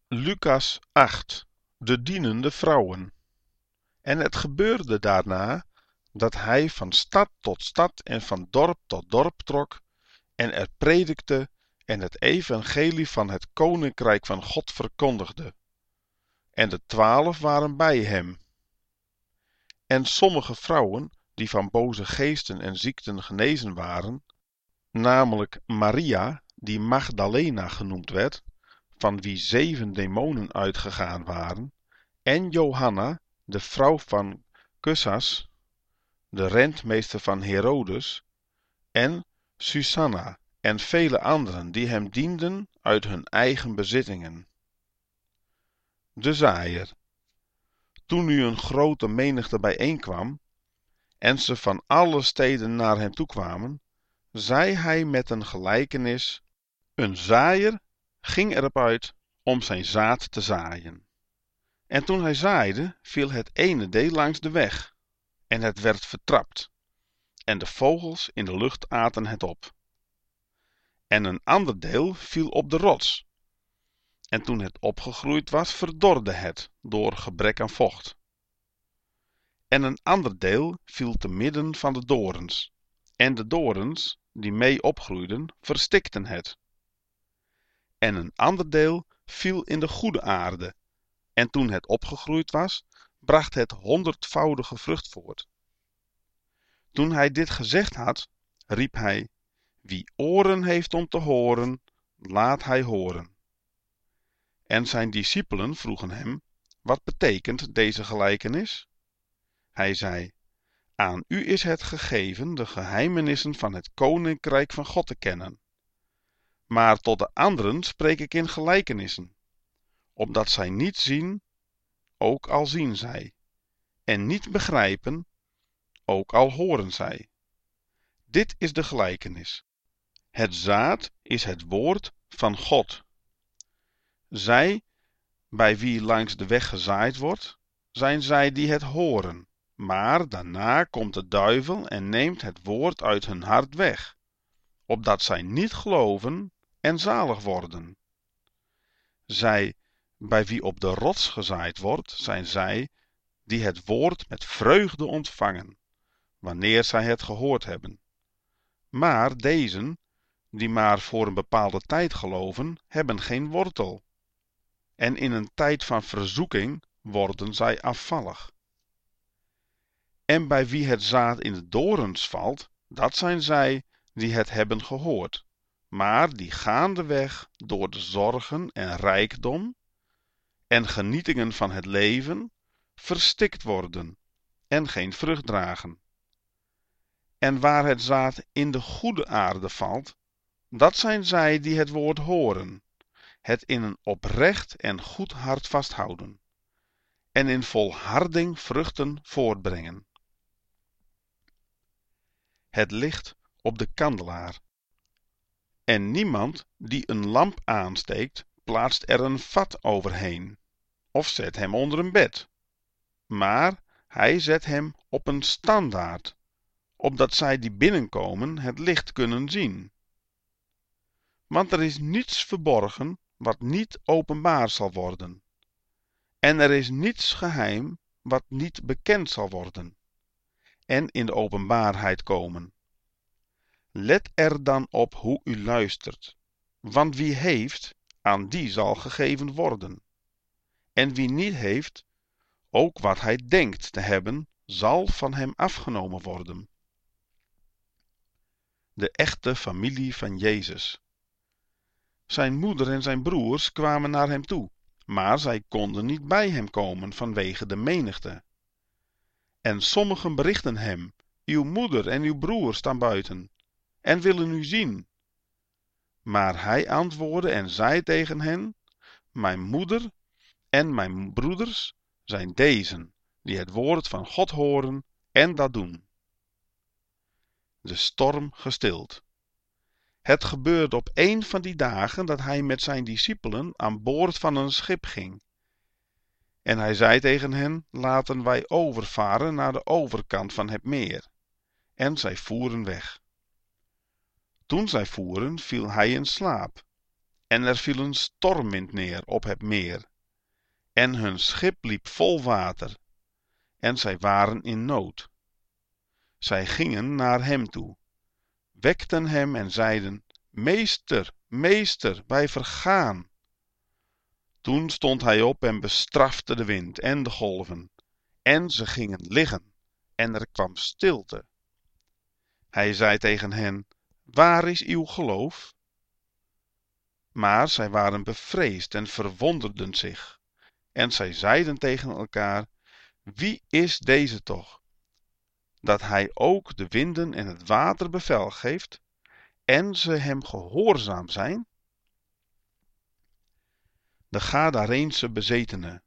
Lucas 8. De dienende vrouwen. En het gebeurde daarna, dat hij van stad tot stad en van dorp tot dorp trok, en er predikte en het evangelie van het koninkrijk van God verkondigde. En de 12 waren bij hem. En sommige vrouwen, die van boze geesten en ziekten genezen waren, namelijk Maria, die Magdalena genoemd werd, van wie 7 demonen uitgegaan waren, en Johanna, de vrouw van Cussas, de rentmeester van Herodes, en Susanna en vele anderen die hem dienden uit hun eigen bezittingen. De zaaier. Toen nu een grote menigte bijeenkwam, en ze van alle steden naar hem toe kwamen, zei hij met een gelijkenis: een zaaier ging erop uit om zijn zaad te zaaien. En toen hij zaaide, viel het ene deel langs de weg, en het werd vertrapt, en de vogels in de lucht aten het op. En een ander deel viel op de rots, en toen het opgegroeid was, verdorde het door gebrek aan vocht. En een ander deel viel te midden van de dorens, en de dorens, die mee opgroeiden, verstikten het. En een ander deel viel in de goede aarde, en toen het opgegroeid was, bracht het 100-voudige vrucht voort. Toen hij dit gezegd had, riep hij: wie oren heeft om te horen, laat hij horen. En zijn discipelen vroegen hem: wat betekent deze gelijkenis? Hij zei: aan u is het gegeven de geheimenissen van het koninkrijk van God te kennen. Maar tot de anderen spreek ik in gelijkenissen, opdat zij niet zien, ook al zien zij, en niet begrijpen, ook al horen zij. Dit is de gelijkenis. Het zaad is het woord van God. Zij, bij wie langs de weg gezaaid wordt, zijn zij die het horen, maar daarna komt de duivel en neemt het woord uit hun hart weg, opdat zij niet geloven en zalig worden. Zij, bij wie op de rots gezaaid wordt, zijn zij die het woord met vreugde ontvangen, wanneer zij het gehoord hebben. Maar dezen, die maar voor een bepaalde tijd geloven, hebben geen wortel. En in een tijd van verzoeking worden zij afvallig. En bij wie het zaad in de dorens valt, dat zijn zij die het hebben gehoord, maar die gaandeweg door de zorgen en rijkdom en genietingen van het leven verstikt worden en geen vrucht dragen. En waar het zaad in de goede aarde valt, dat zijn zij die het woord horen, het in een oprecht en goed hart vasthouden, en in volharding vruchten voortbrengen. Het licht op de kandelaar. En niemand die een lamp aansteekt, plaatst er een vat overheen, of zet hem onder een bed, maar hij zet hem op een standaard, opdat zij die binnenkomen het licht kunnen zien. Want er is niets verborgen wat niet openbaar zal worden, en er is niets geheim wat niet bekend zal worden en in de openbaarheid komen. Let er dan op hoe u luistert, want wie heeft, aan die zal gegeven worden. En wie niet heeft, ook wat hij denkt te hebben, zal van hem afgenomen worden. De echte familie van Jezus. Zijn moeder en zijn broers kwamen naar hem toe, maar zij konden niet bij hem komen vanwege de menigte. En sommigen berichten hem: uw moeder en uw broer staan buiten en willen u zien. Maar hij antwoordde en zei tegen hen: mijn moeder en mijn broeders zijn dezen, die het woord van God horen en dat doen. De storm gestild. Het gebeurde op een van die dagen dat hij met zijn discipelen aan boord van een schip ging. En hij zei tegen hen: laten wij overvaren naar de overkant van het meer. En zij voeren weg. Toen zij voeren, viel hij in slaap. en er viel een stormwind neer op het meer, en hun schip liep vol water, en zij waren in nood. Zij gingen naar hem toe, wekten hem en zeiden: Meester, meester, wij vergaan. Toen stond hij op en bestrafte de wind en de golven, en ze gingen liggen, en er kwam stilte. Hij zei tegen hen: Waar is uw geloof? Maar zij waren bevreesd en verwonderden zich, en zij zeiden tegen elkaar: Wie is deze toch, dat hij ook de winden en het water bevel geeft, en ze hem gehoorzaam zijn? De Gadareense bezetenen.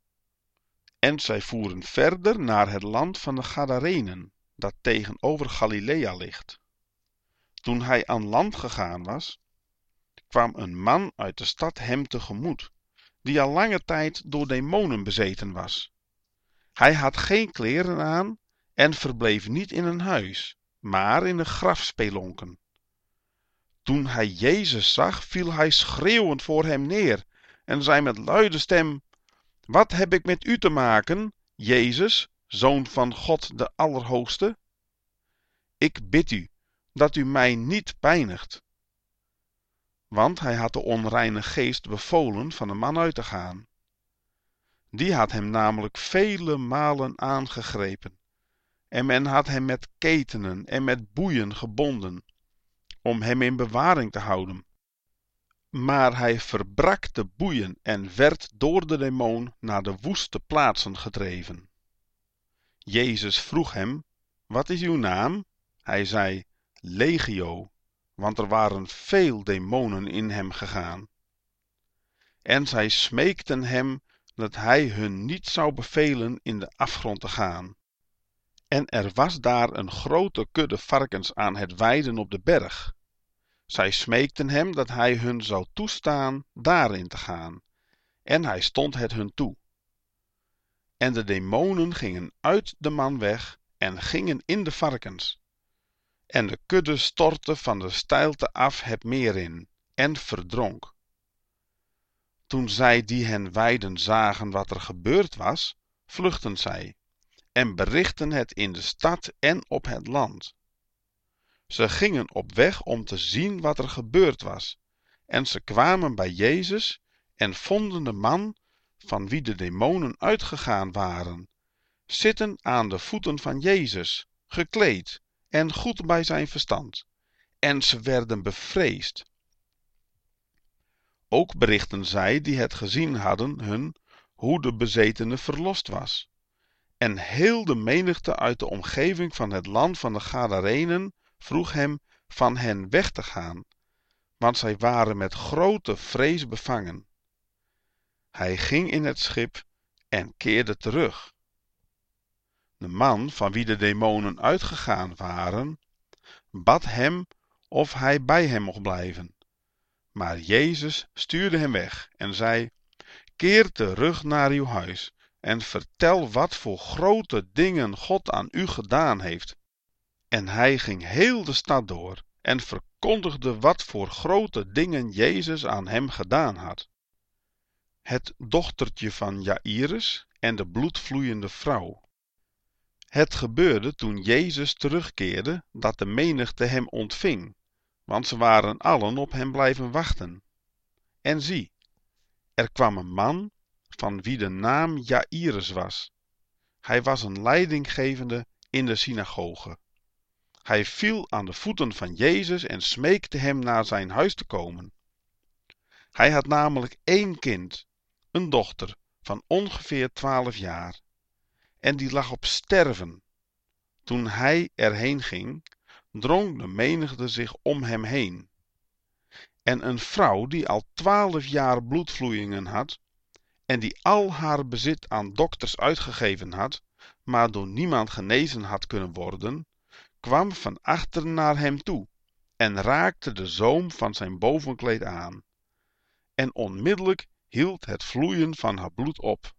En zij voeren verder naar het land van de Gadarenen, dat tegenover Galilea ligt. Toen hij aan land gegaan was, kwam een man uit de stad hem tegemoet, die al lange tijd door demonen bezeten was. Hij had geen kleren aan en verbleef niet in een huis, maar in een grafspelonken. Toen hij Jezus zag, viel hij schreeuwend voor hem neer en zei met luide stem: Wat heb ik met u te maken, Jezus, Zoon van God de Allerhoogste? Ik bid u, dat u mij niet pijnigt. Want hij had de onreine geest bevolen van de man uit te gaan. Die had hem namelijk vele malen aangegrepen, en men had hem met ketenen en met boeien gebonden, om hem in bewaring te houden. Maar hij verbrak de boeien en werd door de demon naar de woeste plaatsen gedreven. Jezus vroeg hem: Wat is uw naam? Hij zei: Legio, want er waren veel demonen in hem gegaan. En zij smeekten hem dat hij hun niet zou bevelen in de afgrond te gaan. En er was daar een grote kudde varkens aan het weiden op de berg. Zij smeekten hem dat hij hun zou toestaan daarin te gaan, en hij stond het hun toe. En de demonen gingen uit de man weg en gingen in de varkens. En de kudde stortte van de steilte af het meer in, en verdronk. Toen zij die hen weiden zagen wat er gebeurd was, vluchtten zij, en berichtten het in de stad en op het land. Ze gingen op weg om te zien wat er gebeurd was, en ze kwamen bij Jezus en vonden de man, van wie de demonen uitgegaan waren, zitten aan de voeten van Jezus, gekleed en goed bij zijn verstand, en ze werden bevreesd. Ook berichten zij die het gezien hadden hun hoe de bezetene verlost was. En heel de menigte uit de omgeving van het land van de Gadarenen vroeg hem van hen weg te gaan, want zij waren met grote vrees bevangen. Hij ging in het schip en keerde terug. De man, van wie de demonen uitgegaan waren, bad hem of hij bij hem mocht blijven. Maar Jezus stuurde hem weg en zei: Keer terug naar uw huis en vertel wat voor grote dingen God aan u gedaan heeft. En hij ging heel de stad door en verkondigde wat voor grote dingen Jezus aan hem gedaan had. Het dochtertje van Jaïrus en de bloedvloeiende vrouw. Het gebeurde toen Jezus terugkeerde dat de menigte hem ontving, want ze waren allen op hem blijven wachten. En zie, er kwam een man, van wie de naam Jaïrus was. Hij was een leidinggevende in de synagoge. Hij viel aan de voeten van Jezus en smeekte hem naar zijn huis te komen. Hij had namelijk 1 kind, een dochter van ongeveer 12 jaar, en die lag op sterven. Toen hij erheen ging, drong de menigte zich om hem heen. En een vrouw die al 12 jaar bloedvloeien had, en die al haar bezit aan dokters uitgegeven had, maar door niemand genezen had kunnen worden, kwam van achteren naar hem toe en raakte de zoom van zijn bovenkleed aan. En onmiddellijk hield het vloeien van haar bloed op.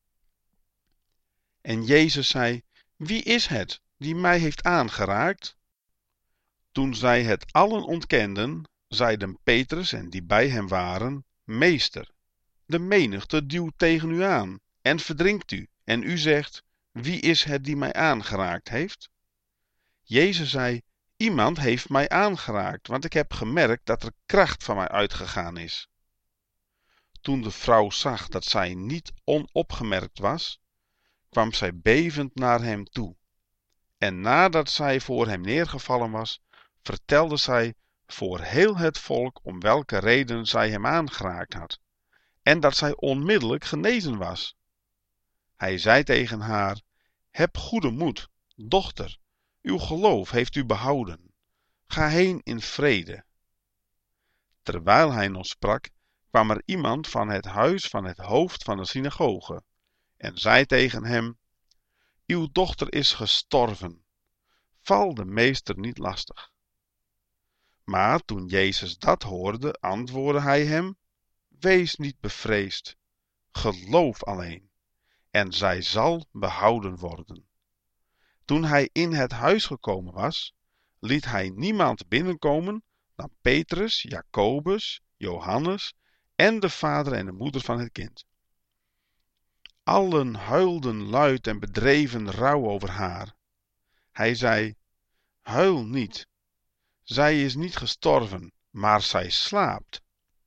En Jezus zei: Wie is het die mij heeft aangeraakt? Toen zij het allen ontkenden, zeiden Petrus en die bij hem waren: Meester, de menigte duwt tegen u aan en verdringt u, en u zegt: Wie is het die mij aangeraakt heeft? Jezus zei: Iemand heeft mij aangeraakt, want ik heb gemerkt dat er kracht van mij uitgegaan is. Toen de vrouw zag dat zij niet onopgemerkt was, kwam zij bevend naar hem toe. En nadat zij voor hem neergevallen was, vertelde zij voor heel het volk om welke reden zij hem aangeraakt had, en dat zij onmiddellijk genezen was. Hij zei tegen haar: Heb goede moed, dochter, uw geloof heeft u behouden. Ga heen in vrede. Terwijl hij nog sprak, kwam er iemand van het huis van het hoofd van de synagoge en zei tegen hem: Uw dochter is gestorven. Val de meester niet lastig. Maar toen Jezus dat hoorde, antwoordde hij hem: Wees niet bevreesd, geloof alleen, en zij zal behouden worden. Toen hij in het huis gekomen was, liet hij niemand binnenkomen dan Petrus, Jacobus, Johannes en de vader en de moeder van het kind. Allen huilden luid en bedreven rouw over haar. Hij zei: Huil niet, zij is niet gestorven, maar zij slaapt.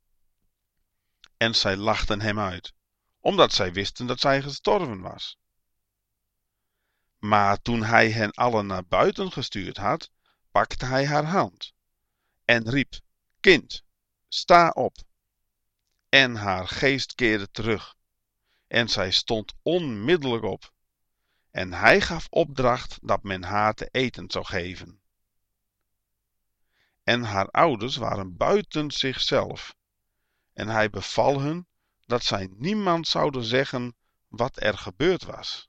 En zij lachten hem uit, omdat zij wisten dat zij gestorven was. Maar toen hij hen allen naar buiten gestuurd had, pakte hij haar hand en riep: Kind, sta op. En haar geest keerde terug, en zij stond onmiddellijk op. En hij gaf opdracht dat men haar te eten zou geven. En haar ouders waren buiten zichzelf, en hij beval hun dat zij niemand zouden zeggen wat er gebeurd was.